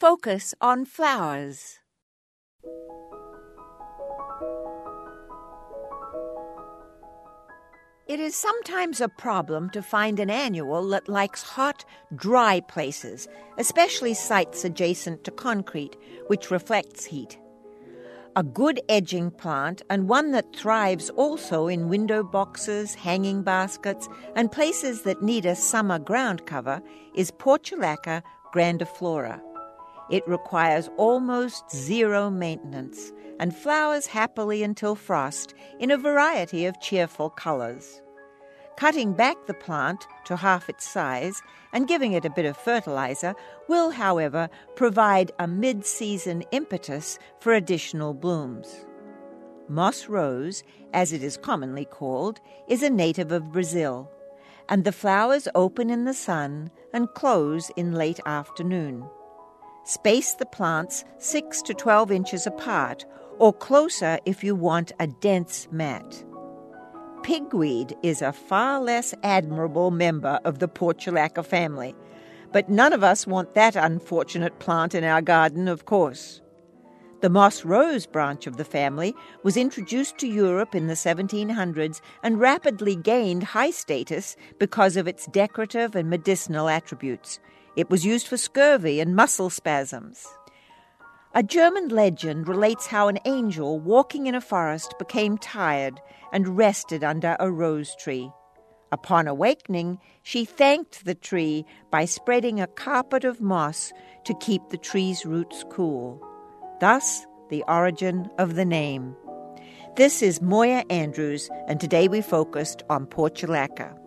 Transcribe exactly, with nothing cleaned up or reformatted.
focus on flowers. It is sometimes a problem to find an annual that likes hot, dry places, especially sites adjacent to concrete, which reflects heat. A good edging plant, and one that thrives also in window boxes, hanging baskets, and places that need a summer ground cover, is Portulaca grandiflora. It requires almost zero maintenance and flowers happily until frost in a variety of cheerful colors. Cutting back the plant to half its size and giving it a bit of fertilizer will, however, provide a mid-season impetus for additional blooms. Moss rose, as it is commonly called, is a native of Brazil, and the flowers open in the sun and close in late afternoon. Space the plants six to twelve inches apart, or closer if you want a dense mat. Pigweed is a far less admirable member of the Portulaca family, but none of us want that unfortunate plant in our garden, of course. The moss rose branch of the family was introduced to Europe in the seventeen hundreds and rapidly gained high status because of its decorative and medicinal attributes. It was used for scurvy and muscle spasms. A German legend relates how an angel walking in a forest became tired and rested under a rose tree. Upon awakening, she thanked the tree by spreading a carpet of moss to keep the tree's roots cool. Thus, the origin of the name. This is Moya Andrews, and today we focused on Portulaca.